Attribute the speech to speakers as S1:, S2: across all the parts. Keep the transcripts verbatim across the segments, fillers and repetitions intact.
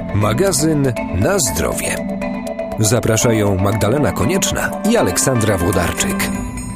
S1: Magazyn na zdrowie. Zapraszają Magdalena Konieczna i Aleksandra Włodarczyk.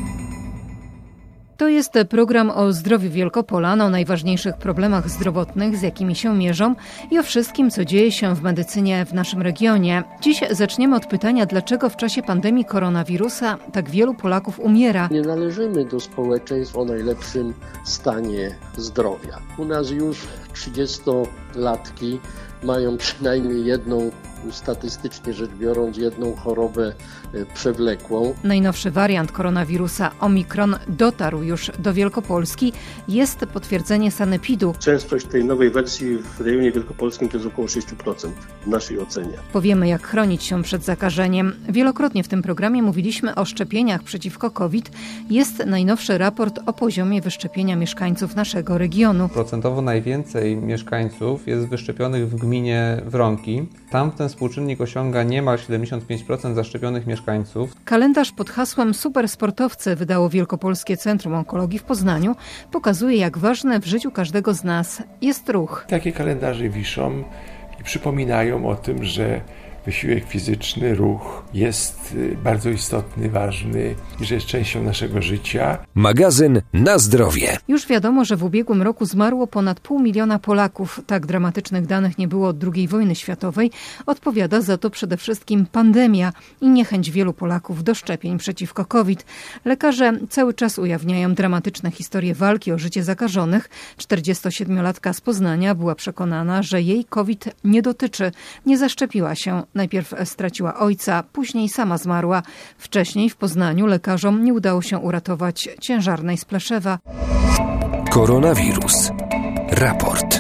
S2: To jest program o zdrowiu Wielkopolan, o najważniejszych problemach zdrowotnych, z jakimi się mierzą i o wszystkim, co dzieje się w medycynie w naszym regionie. Dziś zaczniemy od pytania, dlaczego w czasie pandemii koronawirusa tak wielu Polaków umiera.
S3: Nie należymy do społeczeństw o najlepszym stanie zdrowia. U nas już trzydziestolatki mają przynajmniej jedną, statystycznie rzecz biorąc, jedną chorobę przewlekłą.
S2: Najnowszy wariant koronawirusa Omikron dotarł już do Wielkopolski. Jest potwierdzenie sanepidu.
S4: Częstość tej nowej wersji w rejonie wielkopolskim to jest około sześć procent w naszej ocenie.
S2: Powiemy, jak chronić się przed zakażeniem. Wielokrotnie w tym programie mówiliśmy o szczepieniach przeciwko COVID. Jest najnowszy raport o poziomie wyszczepienia mieszkańców naszego regionu.
S5: Procentowo najwięcej mieszkańców jest wyszczepionych w gminie Wronki. Tam ten współczynnik osiąga niemal siedemdziesiąt pięć procent zaszczepionych mieszkańców.
S2: Kalendarz pod hasłem Supersportowcy wydało Wielkopolskie Centrum Onkologii w Poznaniu. Pokazuje, jak ważny w życiu każdego z nas jest ruch.
S6: Takie kalendarze wiszą i przypominają o tym, że wysiłek fizyczny, ruch jest bardzo istotny, ważny i że jest częścią naszego życia.
S1: Magazyn na zdrowie.
S2: Już wiadomo, że w ubiegłym roku zmarło ponad pół miliona Polaków. Tak dramatycznych danych nie było od drugiej wojny światowej. Odpowiada za to przede wszystkim pandemia i niechęć wielu Polaków do szczepień przeciwko COVID. Lekarze cały czas ujawniają dramatyczne historie walki o życie zakażonych. czterdziestosiedmiolatka z Poznania była przekonana, że jej COVID nie dotyczy. Nie zaszczepiła się. Najpierw straciła ojca, później sama zmarła. Wcześniej w Poznaniu lekarzom nie udało się uratować ciężarnej z Pleszewa.
S1: Koronawirus. Raport.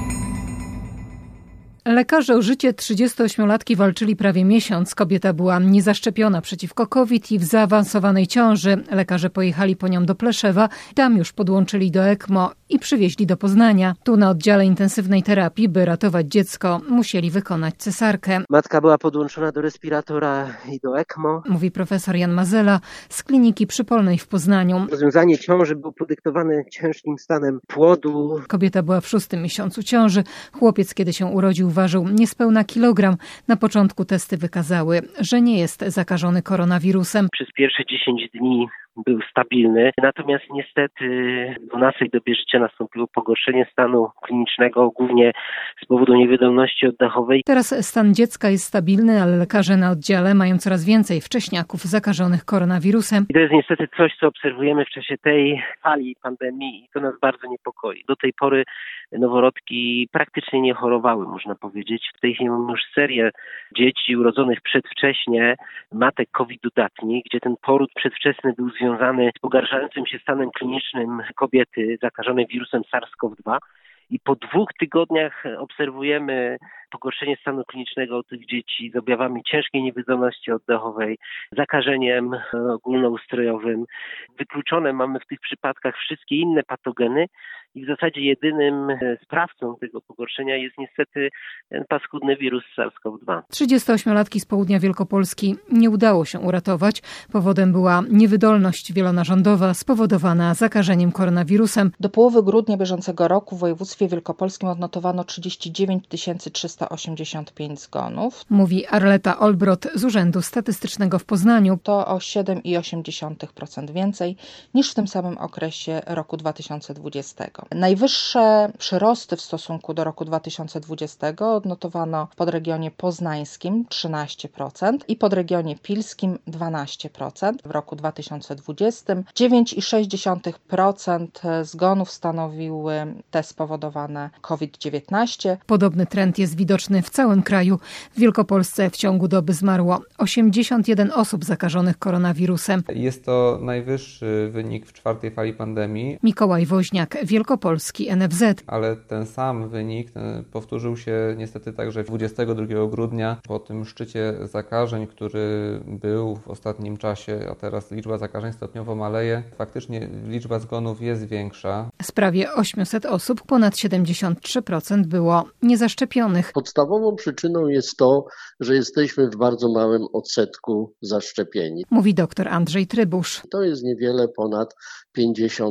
S2: Lekarze o życie trzydziestoośmiolatki walczyli prawie miesiąc. Kobieta była niezaszczepiona przeciwko COVID i w zaawansowanej ciąży. Lekarze pojechali po nią do Pleszewa. Tam już podłączyli do ECMO i przywieźli do Poznania. Tu na oddziale intensywnej terapii, by ratować dziecko, musieli wykonać cesarkę.
S3: Matka była podłączona do respiratora i do ECMO.
S2: Mówi profesor Jan Mazela z Kliniki Przypolnej w Poznaniu.
S3: Rozwiązanie ciąży było podyktowane ciężkim stanem płodu.
S2: Kobieta była w szóstym miesiącu ciąży. Chłopiec, kiedy się urodził, ważył niespełna kilogram. Na początku testy wykazały, że nie jest zakażony koronawirusem.
S3: Przez pierwsze dziesięć dni był stabilny, natomiast niestety w dwunastej dobie życia nastąpiło pogorszenie stanu klinicznego, głównie z powodu niewydolności oddechowej.
S2: Teraz stan dziecka jest stabilny, ale lekarze na oddziale mają coraz więcej wcześniaków zakażonych koronawirusem.
S3: I to jest niestety coś, co obserwujemy w czasie tej fali pandemii i to nas bardzo niepokoi. Do tej pory noworodki praktycznie nie chorowały, można powiedzieć. W tej chwili mamy już serię dzieci urodzonych przedwcześnie, matek COVID dodatnich, gdzie ten poród przedwczesny był związany z pogarszającym się stanem klinicznym kobiety zakażonej wirusem SARS-CoV dwa. I po dwóch tygodniach obserwujemy pogorszenie stanu klinicznego u tych dzieci z objawami ciężkiej niewydolności oddechowej, zakażeniem ogólnoustrojowym. Wykluczone mamy w tych przypadkach wszystkie inne patogeny i w zasadzie jedynym sprawcą tego pogorszenia jest niestety ten paskudny wirus SARS-CoV dwa.
S2: trzydziestoośmiolatki z południa Wielkopolski nie udało się uratować. Powodem była niewydolność wielonarządowa spowodowana zakażeniem koronawirusem.
S7: Do połowy grudnia bieżącego roku w województwie wielkopolskim odnotowano trzydzieści dziewięć tysięcy trzysta osiemdziesiąt pięć zgonów.
S2: Mówi Arleta Olbrot z Urzędu Statystycznego w Poznaniu.
S7: To o siedem przecinek osiem procent więcej niż w tym samym okresie roku dwa tysiące dwudziestego. Najwyższe przyrosty w stosunku do roku dwa tysiące dwudziestego odnotowano w podregionie poznańskim trzynaście procent i podregionie pilskim dwanaście procent. W roku dwa tysiące dwudziestym dziewięć przecinek sześć procent zgonów stanowiły te spowodowane COVID dziewiętnaście.
S2: Podobny trend jest widoczny w całym kraju. W Wielkopolsce w ciągu doby zmarło osiemdziesiąt jeden osób zakażonych koronawirusem.
S5: Jest to najwyższy wynik w czwartej fali pandemii.
S2: Mikołaj Woźniak, Wielkopolski, N F Z.
S5: Ale ten sam wynik ten powtórzył się niestety także dwudziestego drugiego grudnia po tym szczycie zakażeń, który był w ostatnim czasie, a teraz liczba zakażeń stopniowo maleje. Faktycznie liczba zgonów jest większa.
S2: Z prawie osiemset osób ponad siedemdziesiąt trzy procent było niezaszczepionych.
S3: Podstawową przyczyną jest to, że jesteśmy w bardzo małym odsetku zaszczepieni.
S2: Mówi dr Andrzej Trybusz.
S3: To jest niewiele ponad pięćdziesiąt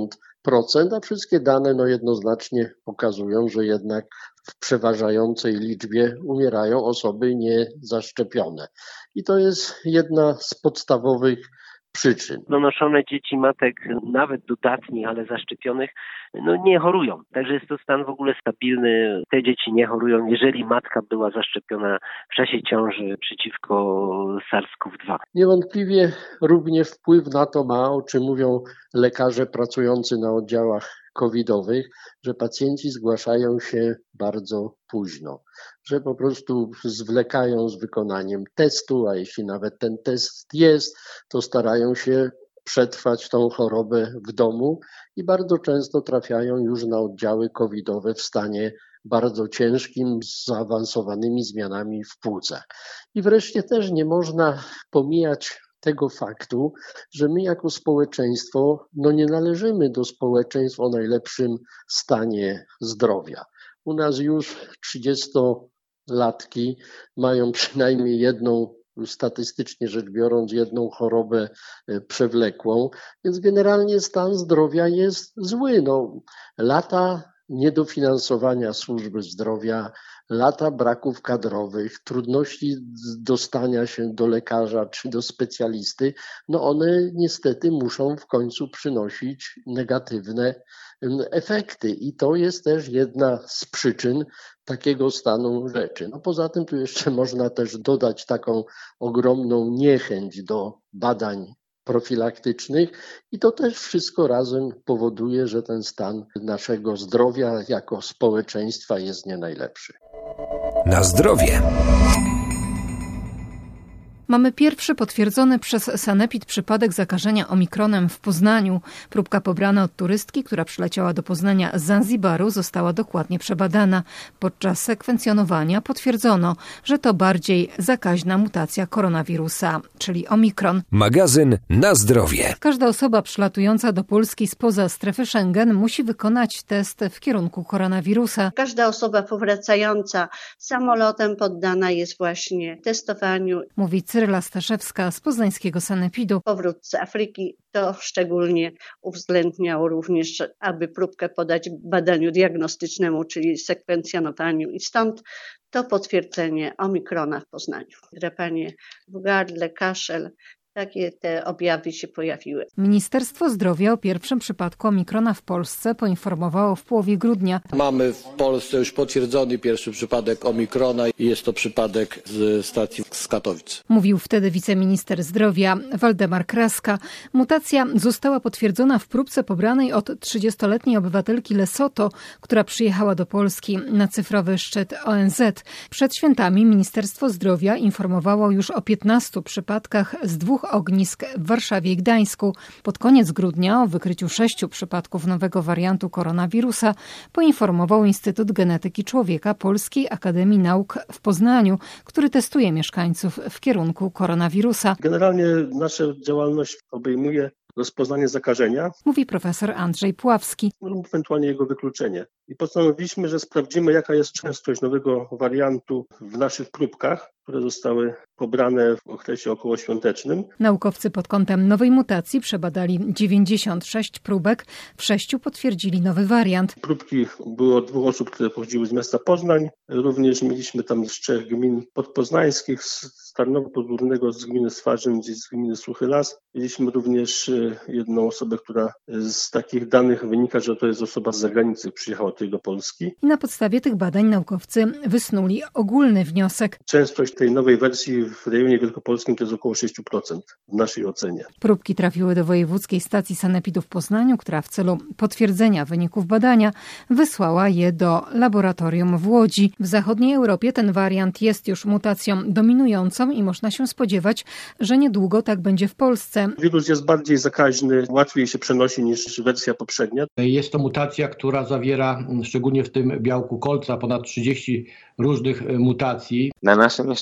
S4: procent, a wszystkie dane no, jednoznacznie pokazują, że jednak w przeważającej liczbie umierają osoby niezaszczepione. I to jest jedna z podstawowych przyczyn.
S3: Donoszone dzieci matek, nawet dodatnich, ale zaszczepionych, no nie chorują. Także jest to stan w ogóle stabilny. Te dzieci nie chorują, jeżeli matka była zaszczepiona w czasie ciąży przeciwko SARS-CoV dwa.
S4: Niewątpliwie również wpływ na to ma, o czym mówią lekarze pracujący na oddziałach covidowych, że pacjenci zgłaszają się bardzo późno, że po prostu zwlekają z wykonaniem testu, a jeśli nawet ten test jest, to starają się przetrwać tą chorobę w domu i bardzo często trafiają już na oddziały covidowe w stanie bardzo ciężkim, z zaawansowanymi zmianami w płucach. I wreszcie też nie można pomijać tego faktu, że my jako społeczeństwo no nie należymy do społeczeństw o najlepszym stanie zdrowia. U nas już trzydziestolatki mają przynajmniej jedną, statystycznie rzecz biorąc, jedną chorobę przewlekłą, więc generalnie stan zdrowia jest zły. No, lata niedofinansowania służby zdrowia, lata braków kadrowych, trudności dostania się do lekarza czy do specjalisty, no one niestety muszą w końcu przynosić negatywne efekty i to jest też jedna z przyczyn takiego stanu rzeczy. No poza tym tu jeszcze można też dodać taką ogromną niechęć do badań profilaktycznych i to też wszystko razem powoduje, że ten stan naszego zdrowia jako społeczeństwa jest nie najlepszy.
S1: Na zdrowie.
S2: Mamy pierwszy potwierdzony przez Sanepid przypadek zakażenia omikronem w Poznaniu. Próbka pobrana od turystki, która przyleciała do Poznania z Zanzibaru, została dokładnie przebadana. Podczas sekwencjonowania potwierdzono, że to bardziej zakaźna mutacja koronawirusa, czyli omikron.
S1: Magazyn Na zdrowie.
S2: Każda osoba przylatująca do Polski spoza strefy Schengen musi wykonać test w kierunku koronawirusa.
S8: Każda osoba powracająca samolotem poddana jest właśnie testowaniu.
S2: Mówi Cyryla Staszewska z poznańskiego Sanepidu.
S8: Powrót z Afryki to szczególnie uwzględniało również, aby próbkę podać badaniu diagnostycznemu, czyli sekwencjonowaniu i stąd to potwierdzenie omikrona w Poznaniu. Drapanie w gardle, kaszel. Takie te objawy się pojawiły.
S2: Ministerstwo Zdrowia o pierwszym przypadku omikrona w Polsce poinformowało w połowie grudnia.
S9: Mamy w Polsce już potwierdzony pierwszy przypadek omikrona i jest to przypadek z stacji z Katowic.
S2: Mówił wtedy wiceminister zdrowia Waldemar Kraska. Mutacja została potwierdzona w próbce pobranej od trzydziestoletniej obywatelki Lesotho, która przyjechała do Polski na cyfrowy szczyt O N Z. Przed świętami Ministerstwo Zdrowia informowało już o piętnastu przypadkach z dwóch ognisk w Warszawie i Gdańsku. Pod koniec grudnia o wykryciu sześciu przypadków nowego wariantu koronawirusa poinformował Instytut Genetyki Człowieka Polskiej Akademii Nauk w Poznaniu, który testuje mieszkańców w kierunku koronawirusa.
S4: Generalnie nasza działalność obejmuje rozpoznanie zakażenia,
S2: mówi profesor Andrzej Puławski,
S4: lub ewentualnie jego wykluczenie. I postanowiliśmy, że sprawdzimy, jaka jest częstość nowego wariantu w naszych próbkach, które zostały pobrane w okresie okołoświątecznym.
S2: Naukowcy pod kątem nowej mutacji przebadali dziewięćdziesiąt sześć próbek, w sześciu potwierdzili nowy wariant.
S4: Próbki były od dwóch osób, które pochodziły z miasta Poznań. Również mieliśmy tam z trzech gmin podpoznańskich, z Tarnowa Podgórnego, z gminy Swarzyn, z gminy Suchy Las. Mieliśmy również jedną osobę, która z takich danych wynika, że to jest osoba z zagranicy, przyjechała tutaj do Polski.
S2: I na podstawie tych badań naukowcy wysnuli ogólny wniosek.
S4: Częstość tej nowej wersji w rejonie wielkopolskim to jest około sześć procent w naszej ocenie.
S2: Próbki trafiły do Wojewódzkiej Stacji Sanepidu w Poznaniu, która w celu potwierdzenia wyników badania wysłała je do laboratorium w Łodzi. W zachodniej Europie ten wariant jest już mutacją dominującą i można się spodziewać, że niedługo tak będzie w Polsce.
S4: Wirus jest bardziej zakaźny, łatwiej się przenosi niż wersja poprzednia.
S10: Jest to mutacja, która zawiera szczególnie w tym białku kolca ponad trzydzieści różnych mutacji.
S11: Na naszym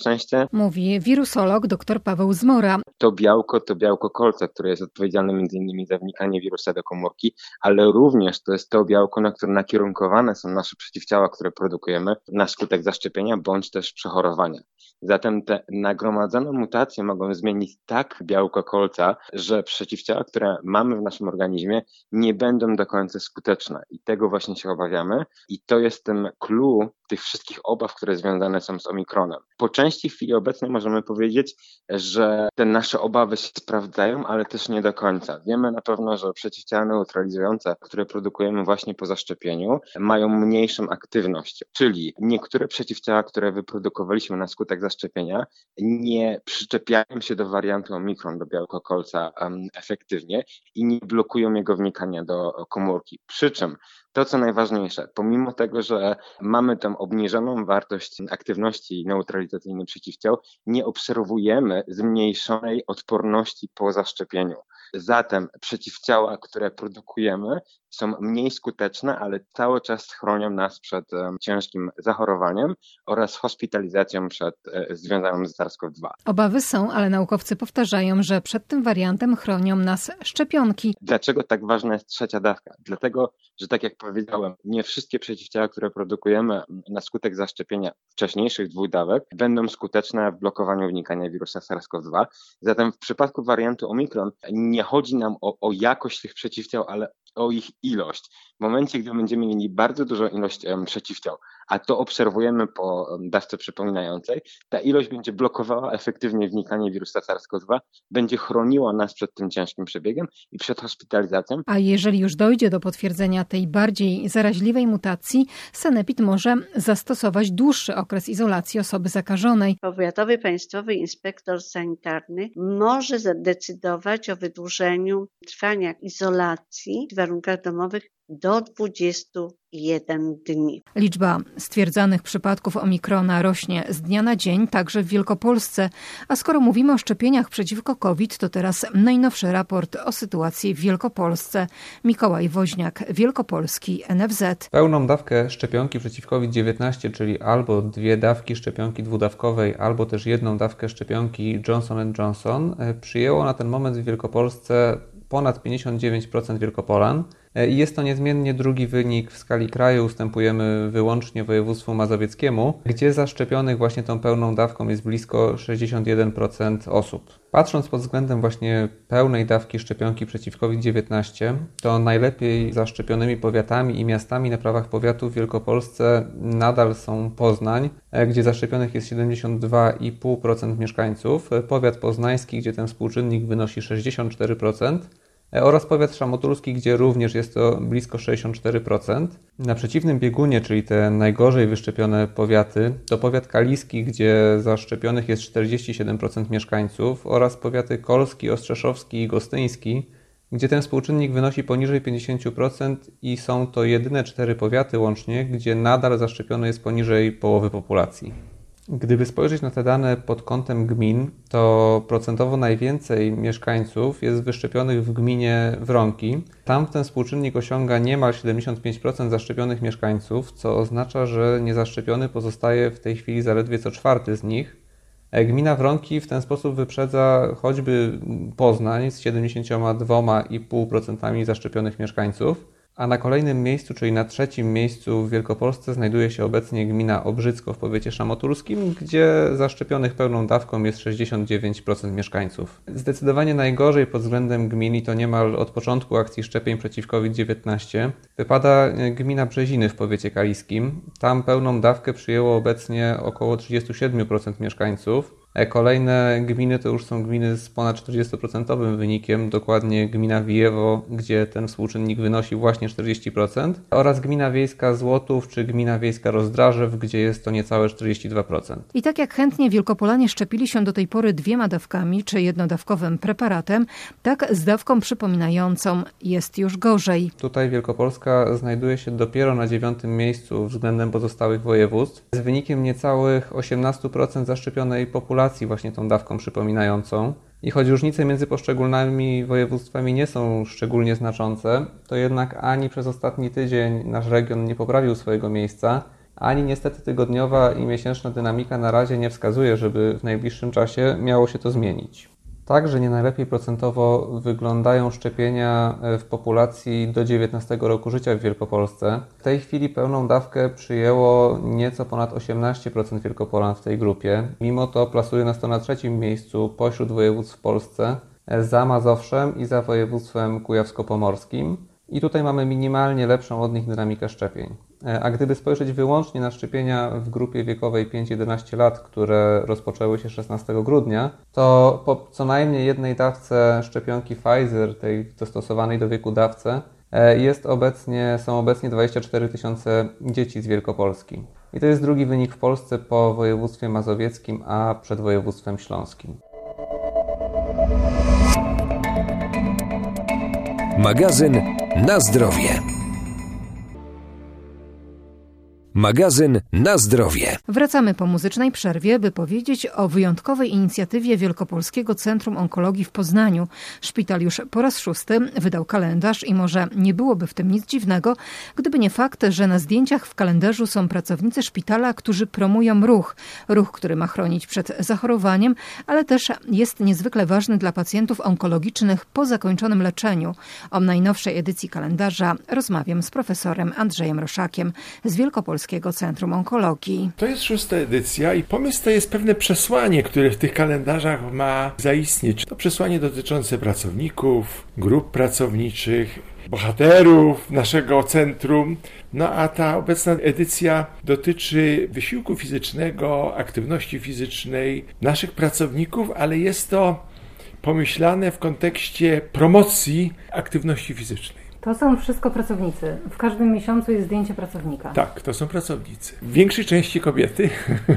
S10: szczęście.
S2: Mówi wirusolog dr Paweł Zmora.
S10: To białko to białko kolca, które jest odpowiedzialne między innymi za wnikanie wirusa do komórki, ale również to jest to białko, na które nakierunkowane są nasze przeciwciała, które produkujemy na skutek zaszczepienia bądź też przechorowania. Zatem te nagromadzone mutacje mogą zmienić tak białko kolca, że przeciwciała, które mamy w naszym organizmie, nie będą do końca skuteczne i tego właśnie się obawiamy i to jest ten clue tych wszystkich obaw, które związane są z omikronem. Po części w chwili obecnej możemy powiedzieć, że te nasze obawy się sprawdzają, ale też nie do końca. Wiemy na pewno, że przeciwciała neutralizujące, które produkujemy właśnie po zaszczepieniu, mają mniejszą aktywność, czyli niektóre przeciwciała, które wyprodukowaliśmy na skutek zaszczepienia, nie przyczepiają się do wariantu omikron, do białka kolca um, efektywnie i nie blokują jego wnikania do komórki. Przy czym to, co najważniejsze, pomimo tego, że mamy tę obniżoną wartość aktywności neutralizacyjnej przeciwciał, nie obserwujemy zmniejszonej odporności po zaszczepieniu. Zatem przeciwciała, które produkujemy, są mniej skuteczne, ale cały czas chronią nas przed um, ciężkim zachorowaniem oraz hospitalizacją przed, e, związaną z SARS-CoV dwa.
S2: Obawy są, ale naukowcy powtarzają, że przed tym wariantem chronią nas szczepionki.
S10: Dlaczego tak ważna jest trzecia dawka? Dlatego, że tak jak powiedziałem, nie wszystkie przeciwciała, które produkujemy na skutek zaszczepienia wcześniejszych dwóch dawek, będą skuteczne w blokowaniu wnikania wirusa SARS-CoV dwa. Zatem w przypadku wariantu Omikron nie chodzi nam o, o jakość tych przeciwciał, ale o ich ilość. W momencie, gdy będziemy mieli bardzo dużą ilość um, przeciwciał, a to obserwujemy po um, dawce przypominającej, ta ilość będzie blokowała efektywnie wnikanie wirusa SARS-CoV dwa, będzie chroniła nas przed tym ciężkim przebiegiem i przed hospitalizacją.
S2: A jeżeli już dojdzie do potwierdzenia tej bardziej zaraźliwej mutacji, sanepid może zastosować dłuższy okres izolacji osoby zakażonej.
S8: Powiatowy Państwowy Inspektor Sanitarny może zadecydować o wydłużeniu trwania izolacji w warunkach domowych do dwudziestu jeden dni.
S2: Liczba stwierdzanych przypadków omikrona rośnie z dnia na dzień, także w Wielkopolsce. A skoro mówimy o szczepieniach przeciwko COVID, to teraz najnowszy raport o sytuacji w Wielkopolsce. Mikołaj Woźniak, Wielkopolski, N F Z.
S5: Pełną dawkę szczepionki przeciw COVID dziewiętnaście, czyli albo dwie dawki szczepionki dwudawkowej, albo też jedną dawkę szczepionki Johnson and Johnson, przyjęło na ten moment w Wielkopolsce ponad pięćdziesiąt dziewięć procent Wielkopolan. I jest to niezmiennie drugi wynik w skali kraju. Ustępujemy wyłącznie województwu mazowieckiemu, gdzie zaszczepionych właśnie tą pełną dawką jest blisko sześćdziesiąt jeden procent osób. Patrząc pod względem właśnie pełnej dawki szczepionki przeciw COVID dziewiętnaście, to najlepiej zaszczepionymi powiatami i miastami na prawach powiatu w Wielkopolsce nadal są Poznań, gdzie zaszczepionych jest siedemdziesiąt dwa i pół procent mieszkańców, powiat poznański, gdzie ten współczynnik wynosi sześćdziesiąt cztery procent, oraz powiat szamotulski, gdzie również jest to blisko sześćdziesiąt cztery procent. Na przeciwnym biegunie, czyli te najgorzej wyszczepione powiaty, to powiat kaliski, gdzie zaszczepionych jest czterdzieści siedem procent mieszkańców, oraz powiaty kolski, ostrzeszowski i gostyński, gdzie ten współczynnik wynosi poniżej pięćdziesiąt procent i są to jedyne cztery powiaty łącznie, gdzie nadal zaszczepione jest poniżej połowy populacji. Gdyby spojrzeć na te dane pod kątem gmin, to procentowo najwięcej mieszkańców jest wyszczepionych w gminie Wronki. Tam ten współczynnik osiąga niemal siedemdziesiąt pięć procent zaszczepionych mieszkańców, co oznacza, że niezaszczepiony pozostaje w tej chwili zaledwie co czwarty z nich. Gmina Wronki w ten sposób wyprzedza choćby Poznań z siedemdziesiąt dwa i pół procent zaszczepionych mieszkańców. A na kolejnym miejscu, czyli na trzecim miejscu w Wielkopolsce znajduje się obecnie gmina Obrzycko w powiecie szamotulskim, gdzie zaszczepionych pełną dawką jest sześćdziesiąt dziewięć procent mieszkańców. Zdecydowanie najgorzej pod względem gmin, i to niemal od początku akcji szczepień przeciw COVID dziewiętnaście, wypada gmina Brzeziny w powiecie kaliskim. Tam pełną dawkę przyjęło obecnie około trzydzieści siedem procent mieszkańców. Kolejne gminy to już są gminy z ponad czterdzieści procent wynikiem, dokładnie gmina Wijewo, gdzie ten współczynnik wynosi właśnie czterdzieści procent, oraz gmina wiejska Złotów czy gmina wiejska Rozdrażew, gdzie jest to niecałe czterdzieści dwa procent.
S2: I tak jak chętnie Wielkopolanie szczepili się do tej pory dwiema dawkami czy jednodawkowym preparatem, tak z dawką przypominającą jest już gorzej.
S5: Tutaj Wielkopolska znajduje się dopiero na dziewiątym miejscu względem pozostałych województw, z wynikiem niecałych osiemnaście procent zaszczepionej populacji właśnie tą dawką przypominającą. I choć różnice między poszczególnymi województwami nie są szczególnie znaczące, to jednak ani przez ostatni tydzień nasz region nie poprawił swojego miejsca ani niestety tygodniowa i miesięczna dynamika na razie nie wskazuje, żeby w najbliższym czasie miało się to zmienić. Także nie najlepiej procentowo wyglądają szczepienia w populacji do dziewiętnastego roku życia w Wielkopolsce. W tej chwili pełną dawkę przyjęło nieco ponad osiemnaście procent Wielkopolan w tej grupie. Mimo to plasuje nas to na trzecim miejscu pośród województw w Polsce, za Mazowszem i za województwem kujawsko-pomorskim. I tutaj mamy minimalnie lepszą od nich dynamikę szczepień. A gdyby spojrzeć wyłącznie na szczepienia w grupie wiekowej pięć do jedenastu lat, które rozpoczęły się szesnastego grudnia, to po co najmniej jednej dawce szczepionki Pfizer, tej dostosowanej do wieku dawce, jest obecnie, są obecnie dwadzieścia cztery tysiące dzieci z Wielkopolski. I to jest drugi wynik w Polsce po województwie mazowieckim, a przed województwem śląskim.
S1: Magazyn na zdrowie. Magazyn na zdrowie.
S2: Wracamy po muzycznej przerwie, by powiedzieć o wyjątkowej inicjatywie Wielkopolskiego Centrum Onkologii w Poznaniu. Szpital już po raz szósty wydał kalendarz i może nie byłoby w tym nic dziwnego, gdyby nie fakt, że na zdjęciach w kalendarzu są pracownicy szpitala, którzy promują ruch. Ruch, który ma chronić przed zachorowaniem, ale też jest niezwykle ważny dla pacjentów onkologicznych po zakończonym leczeniu. O najnowszej edycji kalendarza rozmawiam z profesorem Andrzejem Roszakiem z Wielkopolskiego Centrum Onkologii.
S6: To jest szósta edycja i pomysł to jest pewne przesłanie, które w tych kalendarzach ma zaistnieć. To przesłanie dotyczące pracowników, grup pracowniczych, bohaterów naszego centrum. No a ta obecna edycja dotyczy wysiłku fizycznego, aktywności fizycznej naszych pracowników, ale jest to pomyślane w kontekście promocji aktywności fizycznej.
S2: To są wszystko pracownicy. W każdym miesiącu jest zdjęcie pracownika.
S6: Tak, to są pracownicy. W większej części kobiety.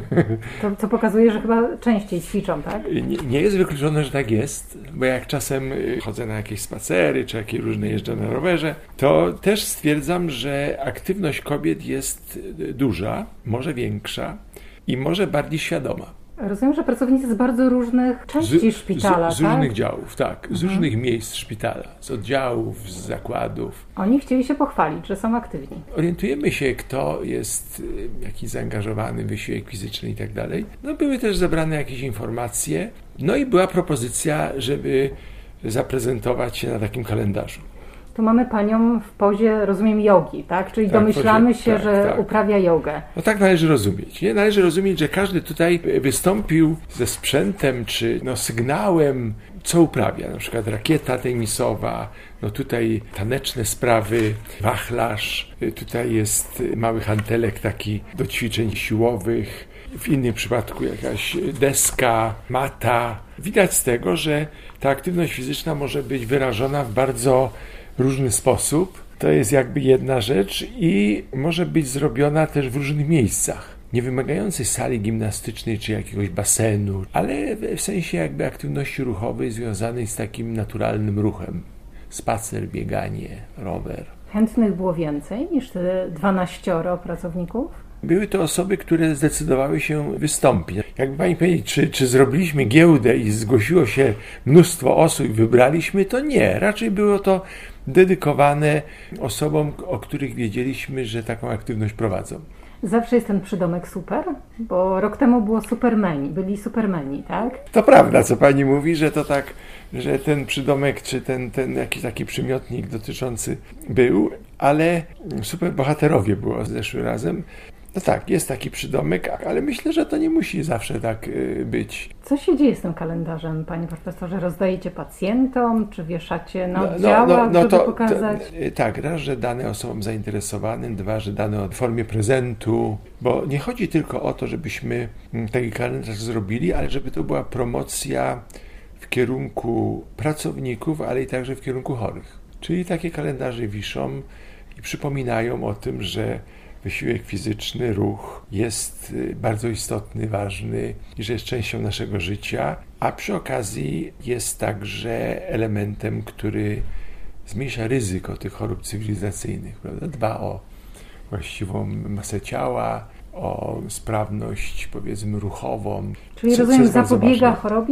S2: To, co pokazuje, że chyba częściej ćwiczą, tak?
S6: Nie, nie jest wykluczone, że tak jest, bo jak czasem chodzę na jakieś spacery, czy jakieś różne jeżdżę na rowerze, to też stwierdzam, że aktywność kobiet jest duża, może większa i może bardziej świadoma.
S2: Rozumiem, że pracownicy z bardzo różnych części
S6: z,
S2: szpitala,
S6: z, z
S2: tak?
S6: różnych działów, tak. Z
S2: mhm.
S6: różnych miejsc szpitala, z oddziałów, z zakładów.
S2: Oni chcieli się pochwalić, że są aktywni.
S6: Orientujemy się, kto jest jakiś zaangażowany, wysiłek fizyczny i tak dalej. No były też zebrane jakieś informacje. No i była propozycja, żeby zaprezentować się na takim kalendarzu.
S2: Tu mamy panią w pozie, rozumiem, jogi, tak? Czyli tak, domyślamy pozie, się, tak, że tak. uprawia jogę.
S6: No tak należy rozumieć. Nie? Należy rozumieć, że każdy tutaj wystąpił ze sprzętem czy no, sygnałem, co uprawia. Na przykład rakieta tenisowa, no tutaj taneczne sprawy, wachlarz, tutaj jest mały hantelek taki do ćwiczeń siłowych, w innym przypadku jakaś deska, mata. Widać z tego, że ta aktywność fizyczna może być wyrażona w bardzo różny sposób. To jest jakby jedna rzecz i może być zrobiona też w różnych miejscach. Nie wymagającej sali gimnastycznej czy jakiegoś basenu, ale w sensie jakby aktywności ruchowej związanej z takim naturalnym ruchem. Spacer, bieganie, rower.
S2: Chętnych było więcej niż te dwanaścioro pracowników?
S6: Były to osoby, które zdecydowały się wystąpić. Jakby pani powiedzieć, czy, czy zrobiliśmy giełdę i zgłosiło się mnóstwo osób i wybraliśmy, to nie. Raczej było to dedykowane osobom, o których wiedzieliśmy, że taką aktywność prowadzą.
S2: Zawsze jest ten przydomek super, bo rok temu było supermeni, byli supermeni, tak?
S6: To prawda, co pani mówi, że to tak, że ten przydomek, czy ten, ten jakiś taki przymiotnik dotyczący był, ale superbohaterowie było zeszłym razem. No tak, jest taki przydomek, ale myślę, że to nie musi zawsze tak być.
S2: Co się dzieje z tym kalendarzem, panie profesorze? Rozdajecie pacjentom, czy wieszacie na
S6: no,
S2: oddziałach,
S6: no, no, no
S2: żeby
S6: to,
S2: pokazać?
S6: To, tak, raz, że dane osobom zainteresowanym, dwa, że dane w formie prezentu, bo nie chodzi tylko o to, żebyśmy taki kalendarz zrobili, ale żeby to była promocja w kierunku pracowników, ale i także w kierunku chorych. Czyli takie kalendarze wiszą i przypominają o tym, że wysiłek fizyczny, ruch jest bardzo istotny, ważny i że jest częścią naszego życia, a przy okazji jest także elementem, który zmniejsza ryzyko tych chorób cywilizacyjnych, prawda? Dba o właściwą masę ciała, o sprawność, powiedzmy, ruchową.
S2: Czyli
S6: co,
S2: rozumiem,
S6: co
S2: zapobiega chorobie?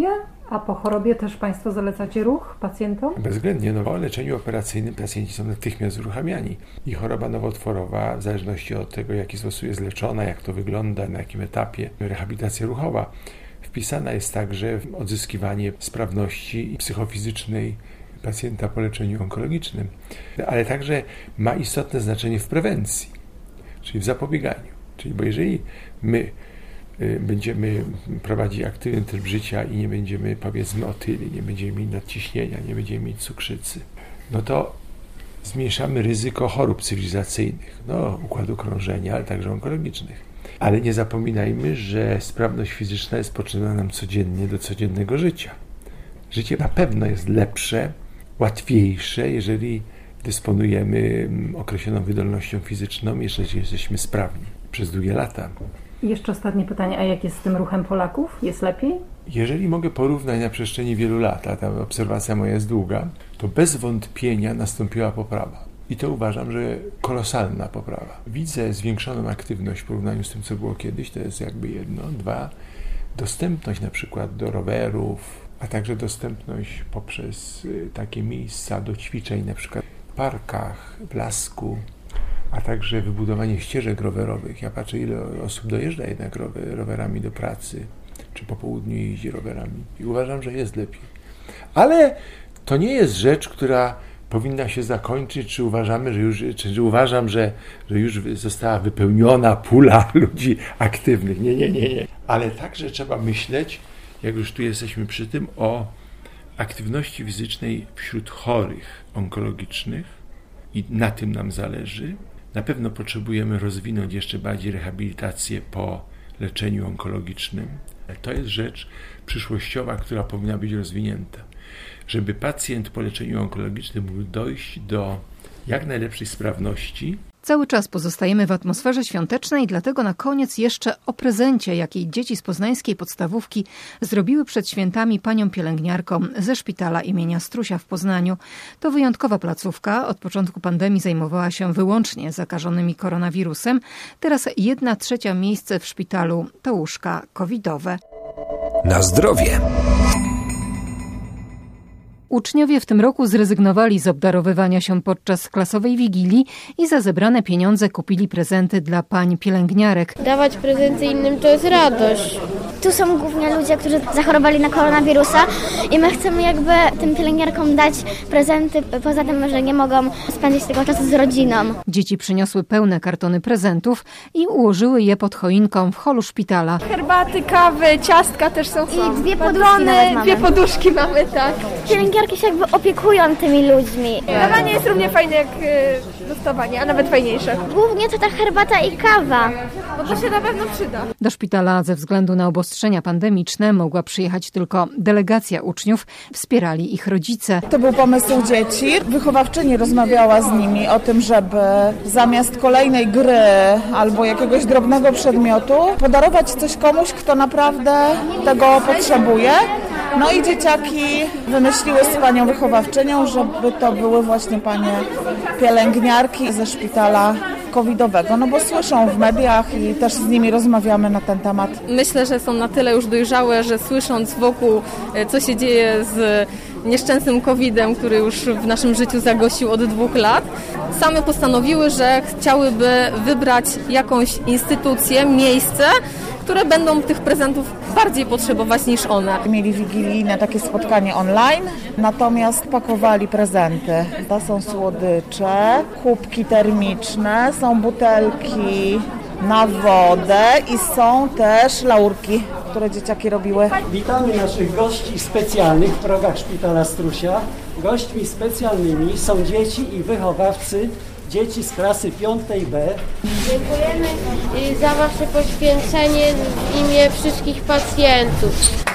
S2: A po chorobie też Państwo zalecacie ruch pacjentom?
S6: Bezwzględnie. No, po leczeniu operacyjnym pacjenci są natychmiast uruchamiani. I choroba nowotworowa, w zależności od tego, w jaki sposób jest leczona, jak to wygląda, na jakim etapie, rehabilitacja ruchowa, wpisana jest także w odzyskiwanie sprawności psychofizycznej pacjenta po leczeniu onkologicznym. Ale także ma istotne znaczenie w prewencji, czyli w zapobieganiu. Czyli bo jeżeli my będziemy prowadzić aktywny tryb życia i nie będziemy, powiedzmy, otyli, nie będziemy mieć nadciśnienia, nie będziemy mieć cukrzycy, no to zmniejszamy ryzyko chorób cywilizacyjnych, no, układu krążenia, ale także onkologicznych. Ale nie zapominajmy, że sprawność fizyczna jest potrzebna nam codziennie do codziennego życia. Życie na pewno jest lepsze, łatwiejsze, jeżeli dysponujemy określoną wydolnością fizyczną, jeżeli jesteśmy sprawni przez długie lata.
S2: I jeszcze ostatnie pytanie, a jak jest z tym ruchem Polaków? Jest lepiej?
S6: Jeżeli mogę porównać na przestrzeni wielu lat, a ta obserwacja moja jest długa, to bez wątpienia nastąpiła poprawa. I to uważam, że kolosalna poprawa. Widzę zwiększoną aktywność w porównaniu z tym, co było kiedyś, to jest jakby jedno. Dwa, dostępność na przykład do rowerów, a także dostępność poprzez takie miejsca do ćwiczeń, na przykład w parkach, w lasku, a także wybudowanie ścieżek rowerowych. Ja patrzę, ile osób dojeżdża jednak rowerami do pracy, czy po południu jeździ rowerami. I uważam, że jest lepiej. Ale to nie jest rzecz, która powinna się zakończyć, czy uważamy, że już, czy, czy uważam, że, że już została wypełniona pula ludzi aktywnych. Nie, nie, nie, nie. Ale także trzeba myśleć, jak już tu jesteśmy przy tym, o aktywności fizycznej wśród chorych onkologicznych i na tym nam zależy. Na pewno potrzebujemy rozwinąć jeszcze bardziej rehabilitację po leczeniu onkologicznym. To jest rzecz przyszłościowa, która powinna być rozwinięta. Żeby pacjent po leczeniu onkologicznym mógł dojść do jak najlepszej sprawności.
S2: Cały czas pozostajemy w atmosferze świątecznej, dlatego na koniec jeszcze o prezencie, jaki dzieci z poznańskiej podstawówki zrobiły przed świętami paniom pielęgniarkom ze szpitala imienia Strusia w Poznaniu. To wyjątkowa placówka. Od początku pandemii zajmowała się wyłącznie zakażonymi koronawirusem. Teraz jedna trzecia miejsce w szpitalu to łóżka covidowe.
S1: Na zdrowie.
S2: Uczniowie w tym roku zrezygnowali z obdarowywania się podczas klasowej wigilii i za zebrane pieniądze kupili prezenty dla pań pielęgniarek.
S11: Dawać prezenty innym to jest radość.
S12: Tu są głównie ludzie, którzy zachorowali na koronawirusa i my chcemy jakby tym pielęgniarkom dać prezenty, poza tym, że nie mogą spędzić tego czasu z rodziną.
S2: Dzieci przyniosły pełne kartony prezentów i ułożyły je pod choinką w holu szpitala.
S11: Herbaty, kawy, ciastka też są.
S12: I dwie poduszki nawet mamy.
S11: Dwie poduszki mamy, tak.
S12: Pielęgniarki się jakby opiekują tymi ludźmi.
S11: Dawanie jest równie fajne jak dostawanie, a nawet fajniejsze.
S12: Głównie to ta herbata i kawa.
S11: Bo to się na pewno przyda.
S2: Do szpitala ze względu na obostrzenia pandemiczne mogła przyjechać tylko delegacja uczniów, wspierali ich rodzice.
S13: To był pomysł dzieci. Wychowawczyni rozmawiała z nimi o tym, żeby zamiast kolejnej gry albo jakiegoś drobnego przedmiotu podarować coś komuś, kto naprawdę tego potrzebuje. No i dzieciaki wymyśliły z panią wychowawczynią, żeby to były właśnie panie pielęgniarki ze szpitala covidowego, no bo słyszą w mediach i też z nimi rozmawiamy na ten temat.
S14: Myślę, że są na tyle już dojrzałe, że słysząc wokół, co się dzieje z nieszczęsnym kowidem, który już w naszym życiu zagościł od dwóch lat, same postanowiły, że chciałyby wybrać jakąś instytucję, miejsce, które będą tych prezentów bardziej potrzebować niż one.
S13: Mieli wigilijne takie spotkanie online, natomiast pakowali prezenty. To są słodycze, kubki termiczne, są butelki na wodę i są też laurki, które dzieciaki robiły.
S15: Witamy naszych gości specjalnych w progach Szpitala Strusia. Gośćmi specjalnymi są dzieci i wychowawcy dzieci z klasy piątej B.
S11: Dziękujemy za Wasze poświęcenie w imię wszystkich pacjentów.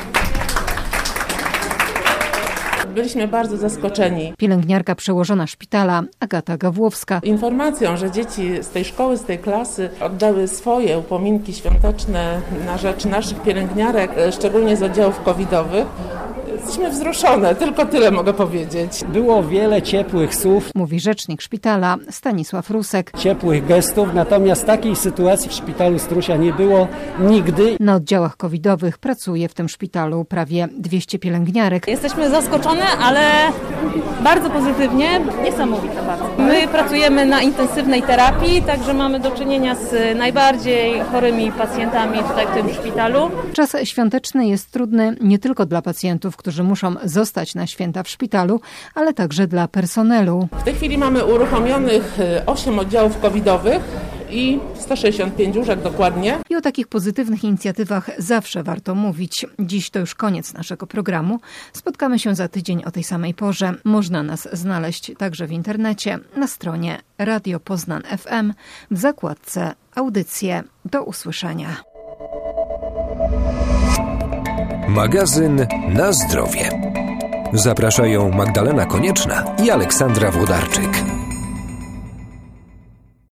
S16: Byliśmy bardzo zaskoczeni.
S2: Pielęgniarka przełożona szpitala Agata Gawłowska.
S16: Informacją, że dzieci z tej szkoły, z tej klasy oddały swoje upominki świąteczne na rzecz naszych pielęgniarek, szczególnie z oddziałów covidowych, Jesteśmy wzruszone, tylko tyle mogę powiedzieć.
S15: Było wiele ciepłych słów,
S2: mówi rzecznik szpitala Stanisław Rusek.
S15: Ciepłych gestów, natomiast takiej sytuacji w szpitalu Strusia nie było nigdy.
S2: Na oddziałach covidowych pracuje w tym szpitalu prawie dwieście pielęgniarek.
S17: Jesteśmy zaskoczone, ale bardzo pozytywnie, niesamowite bardzo. My pracujemy na intensywnej terapii, także mamy do czynienia z najbardziej chorymi pacjentami tutaj w tym szpitalu.
S2: Czas świąteczny jest trudny nie tylko dla pacjentów, którzy muszą zostać na święta w szpitalu, ale także dla personelu.
S16: W tej chwili mamy uruchomionych osiem oddziałów covidowych i sto sześćdziesiąt pięć łóżek dokładnie.
S2: I o takich pozytywnych inicjatywach zawsze warto mówić. Dziś to już koniec naszego programu. Spotkamy się za tydzień o tej samej porze. Można nas znaleźć także w internecie, na stronie Radio Poznań F M, w zakładce Audycje. Do usłyszenia.
S1: Magazyn Na zdrowie. Zapraszają Magdalena Konieczna i Aleksandra Włodarczyk.